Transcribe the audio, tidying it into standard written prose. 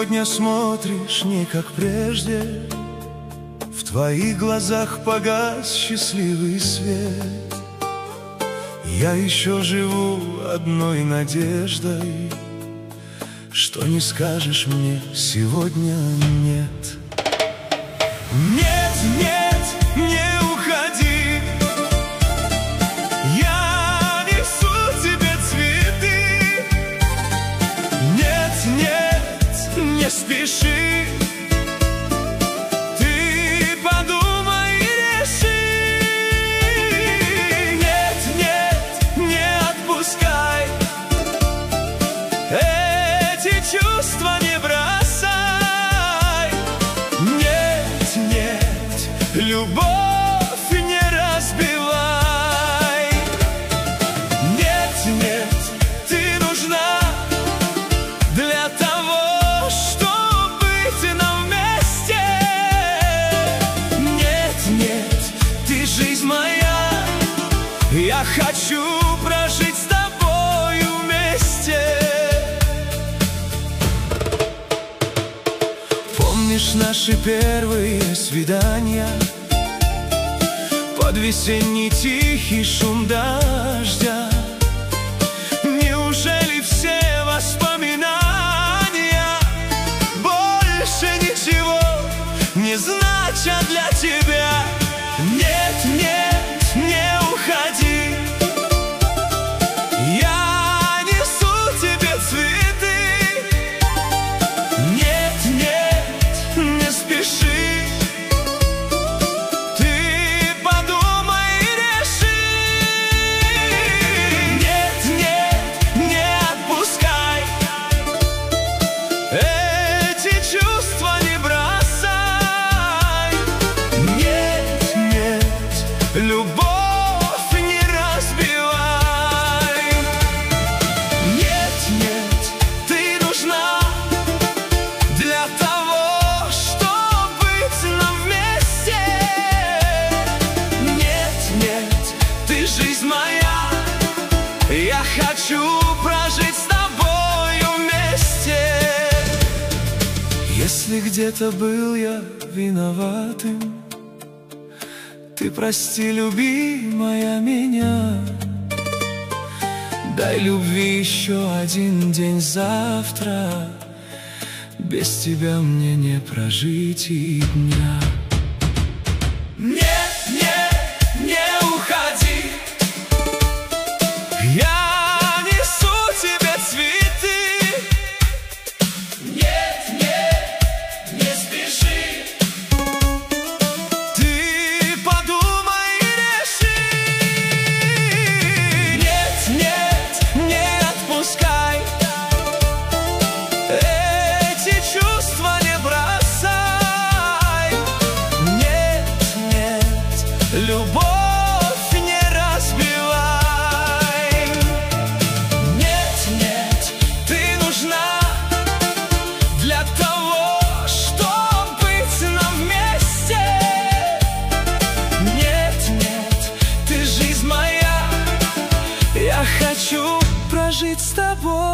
сегодня смотришь не как прежде. В твоих глазах погас счастливый свет. Я еще живу одной надеждой, что не скажешь мне сегодня нет. Нет, нет, не уходи. Я несу тебе цветы. Нет, нет, не спеши. Ты подумай и реши. Нет, нет, не отпускай. Эти чувства не бросай. Нет, нет, любовь не разбивай. Нет, нет, ты нужна для того, чтобы быть нам вместе. Нет, нет, ты жизнь моя. Я хочу прожить с тобою вместе. Помнишь наши первые свидания под весенний тихий шум дождя? Неужели все воспоминания больше ничего не значат для тебя? Нет, нет, не уходи. Я несу тебе цветы. Нет, нет, не спеши. Ты подумай и реши. Нет, нет, не отпускай. Эти чувства не бросай. Нет, нет, любовь не разбивай. Нет, нет, ты нужна для того, чтобы быть нам вместе. Нет, нет, ты жизнь моя. Я хочу прожить с тобою вместе. Если где-то был я виноватым, ты прости, любимая, меня. Дай любви еще один день завтра. Без тебя мне не прожить и дня. Нет, нет, не уходи. Я несу тебе цветы. Нет, нет, не спеши. Ты подумай и реши. Нет, нет, не отпускай. Эти чувства не бросай. Нет, нет, любовь не разбивай. Нет, нет, ты нужна для того, чтобы быть нам вместе. Нет, нет, ты жизнь моя. Я хочу прожить с тобой